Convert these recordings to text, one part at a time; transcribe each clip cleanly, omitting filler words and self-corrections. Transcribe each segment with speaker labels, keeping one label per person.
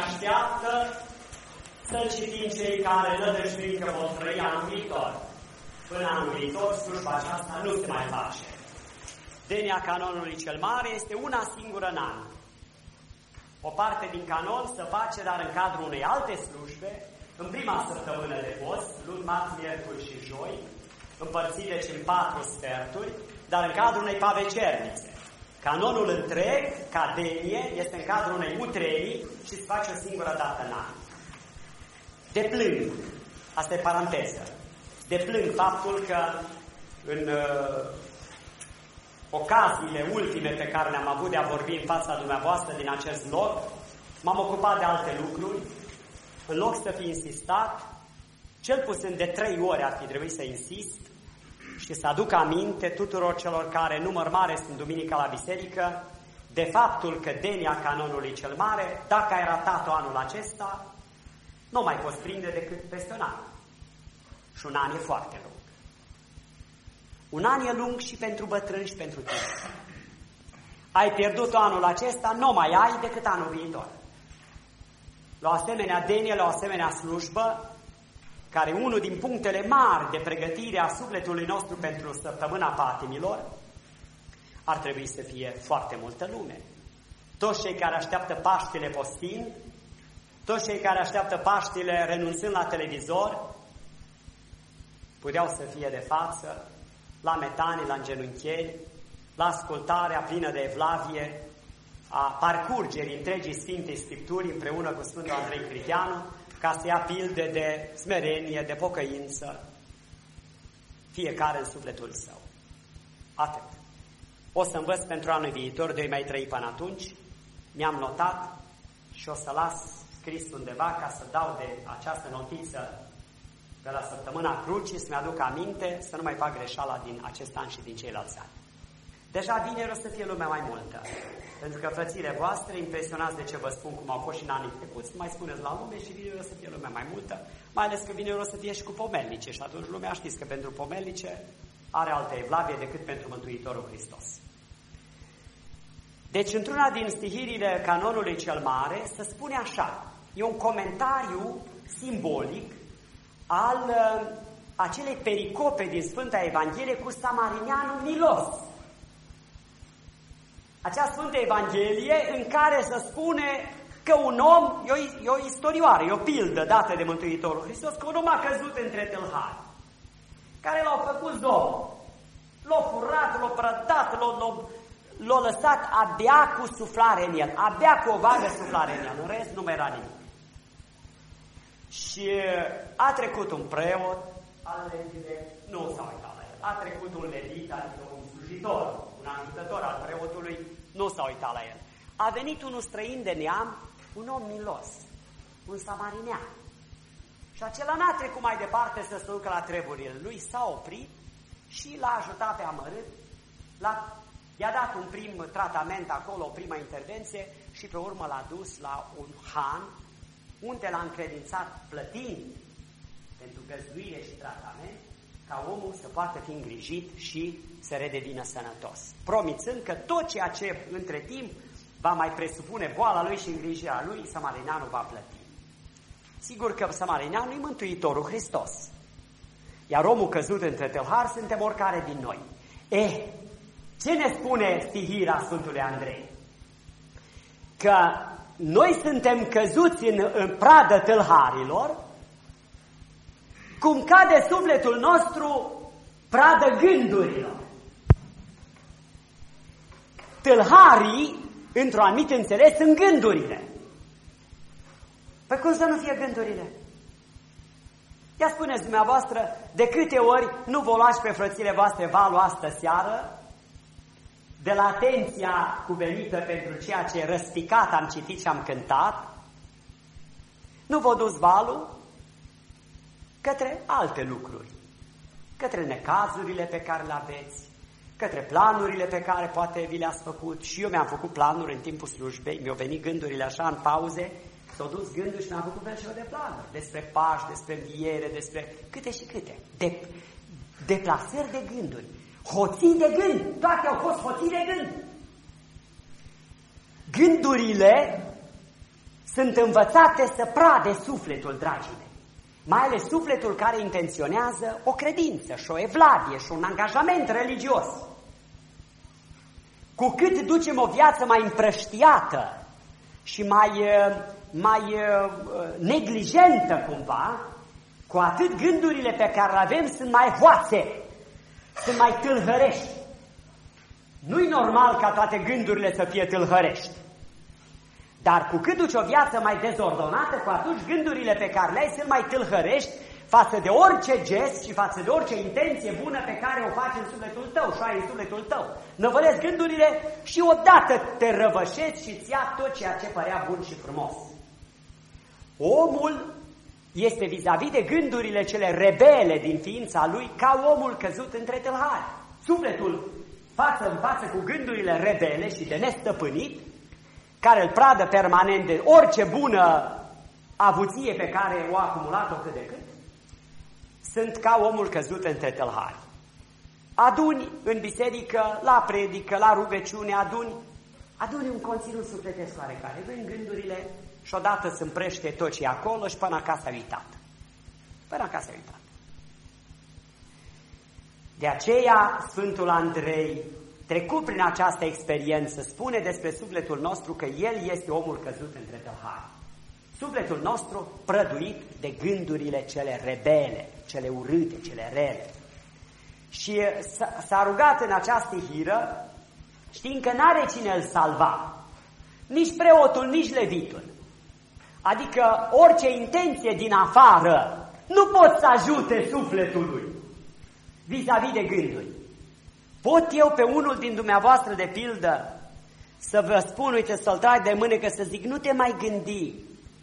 Speaker 1: așteaptă, să citim cei care nădăjduim că vor trăi anul viitor. Până anul viitor, slujba aceasta nu se mai face. Denia canonului cel mare este una singură în an. O parte din canon se face, dar în cadrul unei alte slujbe, în prima săptămână de post, luni, marți, miercuri și joi, împărțit deci în 4 sferturi, dar în cadrul unei pavecernițe. Canonul întreg, ca denie, este în cadrul unei utrenii și se face o singură dată în an. Deplâng, asta e paranteză, deplâng faptul că în ocaziile ultime pe care le-am avut de a vorbi în fața dumneavoastră din acest loc, m-am ocupat de alte lucruri. În loc să fi insistat, cel puțin de 3 ori ar fi trebuit să insist și să aduc aminte tuturor celor care număr mare sunt duminica la biserică, de faptul că denia canonului cel mare, dacă ai ratat-o anul acesta, nu mai poți prinde decât peste un an. Și un an e foarte lung. Un an e lung și pentru bătrâni și pentru tine. Ai pierdut anul acesta, nu mai ai decât anul viitor. La o asemenea denie, la o asemenea slujbă, care e unul din punctele mari de pregătire a sufletului nostru pentru săptămâna patimilor, ar trebui să fie foarte multă lume. Toți cei care așteaptă Paștile postind, toți cei care așteaptă Paștile renunțând la televizor, puteau să fie de față la metanii, la îngenuncheri, la ascultarea plină de evlavie a parcurgerii întregii Sfintei Scripturi împreună cu Sfântul Andrei Criteanu, ca să ia pilde de smerenie, de pocăință, fiecare în sufletul său. Atât. O să învăț pentru anul viitor, de mai trăi până atunci, mi-am notat și o să las scris undeva ca să dau de această notiță de la săptămâna Crucii, să-mi aduc aminte, să nu mai fac greșeala din acest an și din ceilalți ani. Deja vineri o să fie lumea mai multă, pentru că frățile voastre, impresionați de ce vă spun, cum au fost și în anii trecuți, mai spuneți la lume și vineri o să fie lumea mai multă, mai ales că vineri o să fie și cu pomelnice și atunci lumea știți că pentru pomelnice are altă evlavie decât pentru Mântuitorul Hristos. Deci, într-una din stihirile canonului cel mare, se spune așa, e un comentariu simbolic al acelei pericope din Sfânta Evanghelie cu samarineanul milos. Acea Sfântă Evanghelie în care se spune că un om, e o istorioară, e o pildă dată de Mântuitorul Hristos, că un om a căzut între tâlhari, care l-au făcut două. L-au furat, l-au prădat, l-au lăsat abia cu suflare în el, abia cu o vagă suflare în el, în rest nu mai era nimic. Și a trecut un preot, nu s-a uitat la el, a trecut un levit, adică un slujitor, un ajutător al preotului, nu s-a uitat la el. A venit unul străin de neam, un om milos, un samarinean. Și acela n-a trecut mai departe să se ducă la treburile lui, s-a oprit și l-a ajutat pe amărât, i-a dat un prim tratament acolo, o primă intervenție și pe urmă l-a dus la un han, unde l-a încredințat plătind pentru găzduire și tratament, ca omul să poată fi îngrijit și să redevină sănătos. Promițând că tot ceea ce între timp va mai presupune boala lui și îngrijirea lui, samarineanul va plăti. Sigur că samarineanul e Mântuitorul Hristos. Iar omul căzut între tâlhari suntem oricare din noi. Ce ne spune stihirea Sfântului Andrei? Că noi suntem căzuți în pradă tâlharilor, cum cade sufletul nostru pradă gândurilor. Tâlharii, într-o anumită înțeles, sunt gândurile. Păi cum să nu fie gândurile? Ia spuneți dumneavoastră, de câte ori nu vă luați pe frățile voastre valul astă seară, de la atenția cuvenită pentru ceea ce răspicat am citit și am cântat, nu vă duți valul către alte lucruri, către necazurile pe care le aveți, către planurile pe care poate vi le-ați făcut. Și eu mi-am făcut planuri în timpul slujbei, mi-au venit gândurile așa în pauze, s-au dus gânduri și mi-am făcut fel și de planuri, despre Paști, despre înviere, despre câte și câte, deplasări de gânduri, hoții de gând, toate au fost hoții de gând. Gândurile sunt învățate să prade sufletul, dragii mei. Mai ales sufletul care intenționează o credință și o evlavie și un angajament religios. Cu cât ducem o viață mai împrăștiată și mai neglijentă cumva, cu atât gândurile pe care le avem sunt mai hoațe, sunt mai tâlhărești. Nu-i normal ca toate gândurile să fie tâlhărești. Dar cu cât duci o viață mai dezordonată, cu atunci gândurile pe care le ai sunt mai tâlhărești față de orice gest și față de orice intenție bună pe care o faci în sufletul tău și ai în sufletul tău. Năvălesc gândurile și odată te răvășești și îți ia tot ceea ce părea bun și frumos. Omul este vis-a-vis de gândurile cele rebele din ființa lui ca omul căzut între tâlhari. Sufletul față în față cu gândurile rebele și de nestăpânit, care îl pradă permanent de orice bună avuție pe care o a acumulat-o cât de cât, sunt ca omul căzut între tâlhari. Aduni în biserică, la predică, la rugăciune, aduni un conținut sufletesc oarecare, vând gândurile și odată se împrește tot ce e acolo și până acasă uitat. Până acasă uitat. De aceea Sfântul Andrei, trecut prin această experiență, spune despre sufletul nostru că el este omul căzut între tâlhari. Sufletul nostru prăduit de gândurile cele rebele, cele urâte, cele rele. Și s-a rugat în această hiră, știind că n-are cine îl salva, nici preotul, nici levitul. Adică orice intenție din afară nu pot să ajute sufletul lui vis-a-vis de gânduri. Pot eu pe unul din dumneavoastră, de pildă, să vă spun, uite, să-l trag de mână, că să zic, nu te mai gândi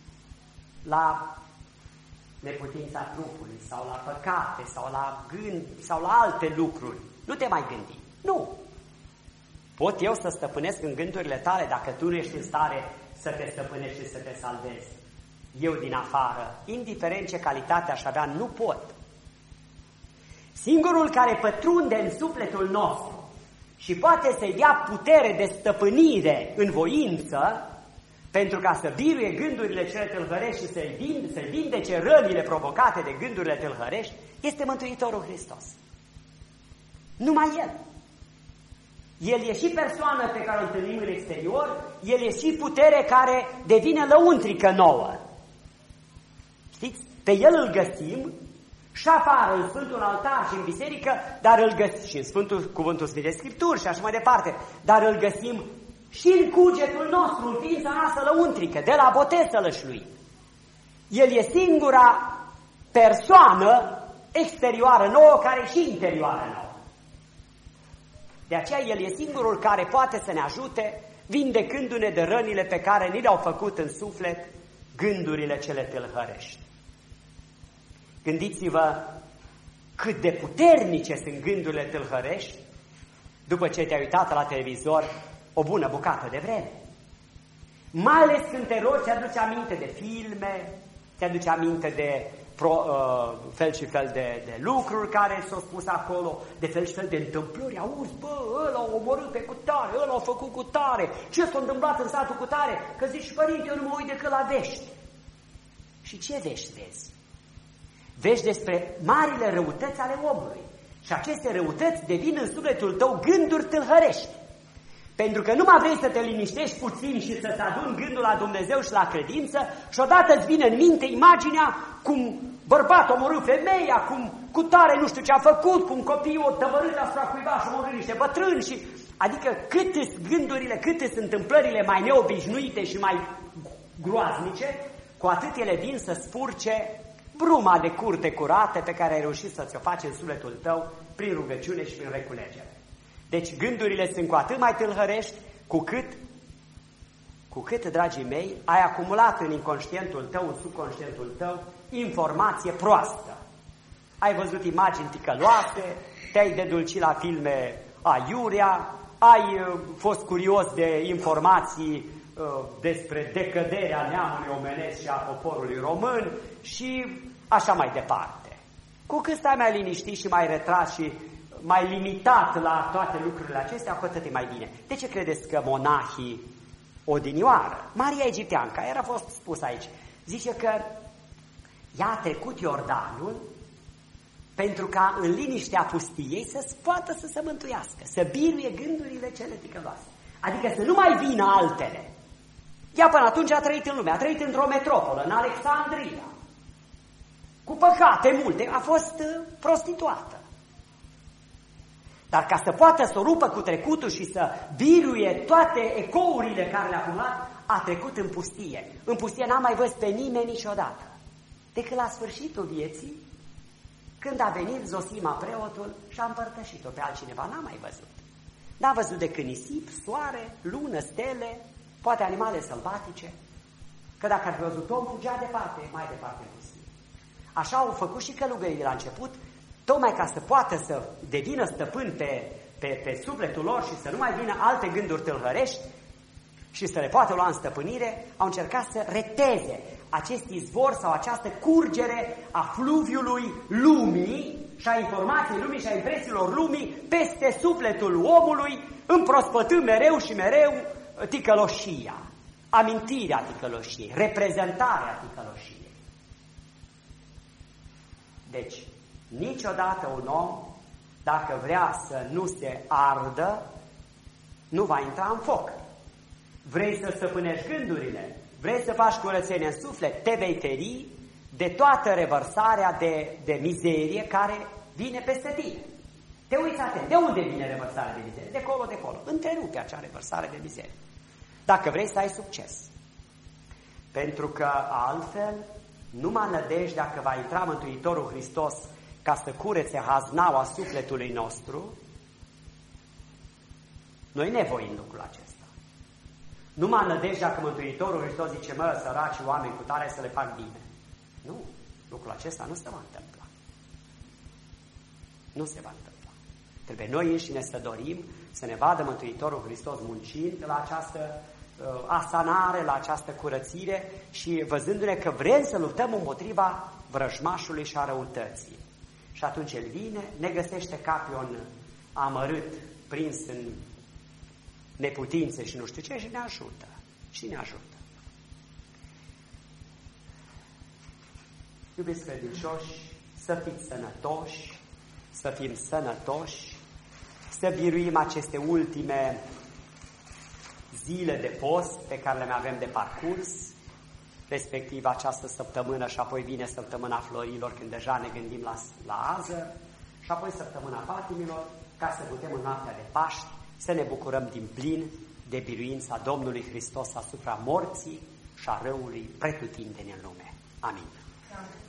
Speaker 1: la neputința trupului sau la păcate sau la gând sau la alte lucruri. Nu te mai gândi. Nu. Pot eu să stăpânesc în gândurile tale dacă tu nu ești în stare să te stăpânești și să te salvezi. Eu din afară, indiferent ce calitate aș avea, nu pot. Singurul care pătrunde în sufletul nostru și poate să-i dea putere de stăpânire în voință, pentru ca să biruie gândurile cele tâlhărești și să-i vindece rănile provocate de gândurile tâlhărești, este Mântuitorul Hristos. Numai El. El e și persoană pe care o întâlnim în exterior, El e și putere care devine lăuntrică nouă. Știți? Pe El îl găsim și afară, în Sfântul Altar și în biserică, dar îl găsim și în Sfântul Cuvântul Sfintei Scripturi și așa mai departe, dar îl găsim și în cugetul nostru, în ființa noastră lăuntrică, de la botez sălășluit. El e singura persoană exterioară nouă, care e și interioară nouă. De aceea El e singurul care poate să ne ajute, vindecându-ne de rănile pe care ni le-au făcut în suflet gândurile cele tâlhărești. Gândiți-vă cât de puternice sunt gândurile tâlhărești după ce te-ai uitat la televizor o bună bucată de vreme. Mai ales când te rogi, ți-aduce aminte de filme, ți-aduce aminte de fel și fel de lucruri care s-au spus acolo, de fel și fel de întâmplări. Auzi, bă, ăla a omorât pe cutare, ăla a făcut cutare, ce s-a întâmplat în satul cutare? Că zici, părinte, eu nu mă uit decât la vești. Și ce vești vezi? Vești despre marile răutăți ale omului. Și aceste răutăți devin în sufletul tău gânduri tâlhărești. Pentru că nu mai vrei să te liniștești puțin și să-ți aduni gândul la Dumnezeu și la credință și odată îți vine în minte imaginea cum bărbatul a omorât femeia, cum cutare nu știu ce a făcut, cum copiii o tăvărât asupra cuiva și a omorât niște bătrâni și... Adică câte sunt gândurile, câte sunt întâmplările mai neobișnuite și mai groaznice, cu atât ele vin să spurce bruma de curte curate pe care ai reușit să ți-o faci în sufletul tău prin rugăciune și prin reculegere. Deci gândurile sunt cu atât mai tâlhărești cu cât, dragii mei, ai acumulat în inconștientul tău, în subconștientul tău, informație proastă. Ai văzut imagini ticăloase, te-ai dedulcit la filme aiurea, ai fost curios de informații despre decăderea neamului omenesc și a poporului român și așa mai departe. Cu cât stai mai liniștit și mai retras și mai limitat la toate lucrurile acestea, cu atât e mai bine. De ce credeți că monahii odinioară. Maria Egipteanca, era fost spus aici, zice că ea a trecut Iordanul pentru ca în liniștea pustiei să poată să se mântuiască, să biruie gândurile cele ticăloase. Adică să nu mai vină altele. Ea până atunci a trăit în lume, a trăit într-o metropolă, în Alexandria, cu păcate multe, a fost prostituată. Dar ca să poată să o rupă cu trecutul și să biruie toate ecourile care le-a acumulat, a trecut în pustie. În pustie n-a mai văzut pe nimeni niciodată. Decât la sfârșitul vieții, când a venit Zosima, preotul, și a împărtășit-o pe altcineva, n-a mai văzut. N-a văzut decât nisip, soare, lună, stele, poate animale sălbatice, că dacă ar fi văzut om, fugea departe, mai departe în pustie. Așa au făcut și călugării de la început, tocmai ca să poată să devină stăpân pe sufletul lor și să nu mai vină alte gânduri tâlhărești și să le poată lua în stăpânire, au încercat să reteze acest izvor sau această curgere a fluviului lumii și a informației lumii și a impresiilor lumii peste sufletul omului, împrospătând mereu și mereu ticăloșia, amintirea ticăloșiei, reprezentarea ticăloșiei. Deci, niciodată un om, dacă vrea să nu se ardă, nu va intra în foc. Vrei să stăpânești gândurile, vrei să faci curățenie în suflet, te vei feri de toată revărsarea de mizerie care vine peste tine. Te uiți atent, de unde vine revărsarea de mizerie? De colo, de colo. Întrerupe acea revărsare de mizerie. Dacă vrei să ai succes. Pentru că altfel, numai nădejdea că va intra Mântuitorul Hristos ca să curețe haznaua sufletului nostru, noi nevoim lucrul acesta. Numai nădejdea că Mântuitorul Hristos zice, mă, săraci oameni cu tare să le fac bine. Nu, lucrul acesta nu se va întâmpla. Nu se va întâmpla. Trebuie noi înșine să dorim să ne vadă Mântuitorul Hristos muncind la această asanare, la această curățire și văzându-ne că vrem să luptăm împotriva vrăjmașului și a răutății. Și atunci el vine, ne găsește capion amărât, prins în neputințe și nu știu ce, și ne ajută. Și ne ajută. Iubiți credincioși, să fiți sănătoși, să fim sănătoși, să biruim aceste ultime zile de post pe care le mai avem de parcurs, respectiv această săptămână și apoi vine săptămâna florilor, când deja ne gândim la azăr, și apoi săptămâna patimilor, ca să putem în noaptea de Paști să ne bucurăm din plin de biruința Domnului Hristos asupra morții și a răului pretutindeni în lume. Amin.